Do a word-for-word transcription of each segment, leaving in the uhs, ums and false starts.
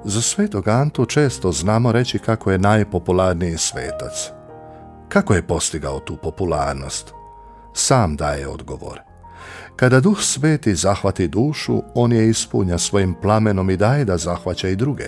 Za svetog Antu često znamo reći kako je najpopularniji svetac. Kako je postigao tu popularnost? Sam daje odgovor. Kada Duh Sveti zahvati dušu, on je ispunja svojim plamenom i daje da zahvaća i druge.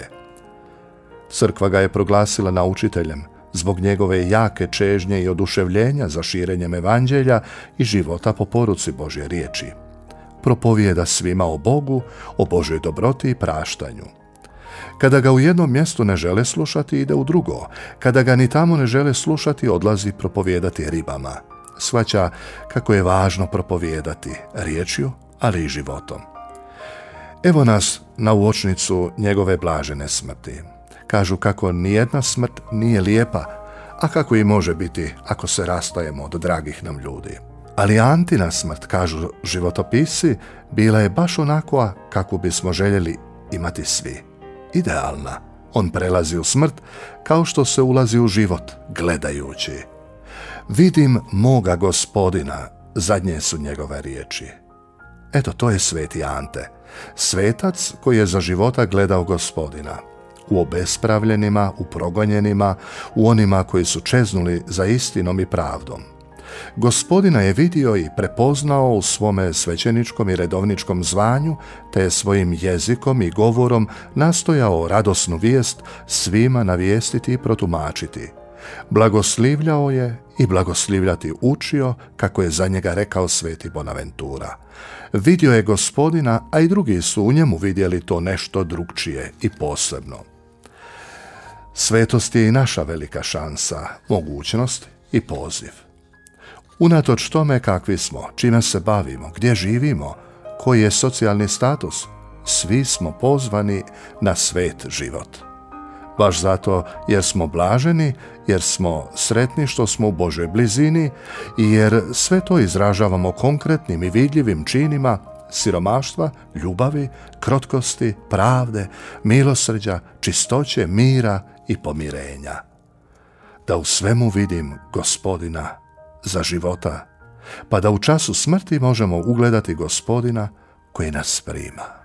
Crkva ga je proglasila naučiteljem zbog njegove jake čežnje i oduševljenja za širenjem evanđelja i života po poruci Božje riječi. Propovijeda svima o Bogu, o Božoj dobroti i praštanju. Kada ga u jednom mjestu ne žele slušati, ide u drugo. Kada ga ni tamo ne žele slušati, odlazi propovijedati ribama. Shvaća kako je važno propovijedati riječju, ali i životom. Evo nas na uočnicu njegove blažene smrti. Kažu kako nijedna smrt nije lijepa, a kako i može biti ako se rastajemo od dragih nam ljudi. Ali Antina smrt, kažu životopisci, bila je baš onakva kako bismo željeli imati svi. Idealna. On prelazi u smrt kao što se ulazi u život, gledajući. Vidim moga Gospodina, zadnje su njegove riječi. Eto, to je sveti Ante, svetac koji je za života gledao Gospodina. U obespravljenima, u progonjenima, u onima koji su čeznuli za istinom i pravdom. Gospodina je vidio i prepoznao u svome svećeničkom i redovničkom zvanju, te je svojim jezikom i govorom nastojao radosnu vijest svima navijestiti i protumačiti. Blagoslivljao je i blagoslivljati učio, kako je za njega rekao sveti Bonaventura. Vidio je Gospodina, a i drugi su u njemu vidjeli to nešto drugčije i posebno. Svetost je i naša velika šansa, mogućnost i poziv. Unatoč tome kakvi smo, čime se bavimo, gdje živimo, koji je socijalni status, svi smo pozvani na svet život. Baš zato jer smo blaženi, jer smo sretni što smo u Božoj blizini i jer sve to izražavamo konkretnim i vidljivim činima siromaštva, ljubavi, krotkosti, pravde, milosrđa, čistoće, mira i pomirenja. Da u svemu vidim Gospodina za života, pa da u času smrti možemo ugledati Gospodina koji nas prima.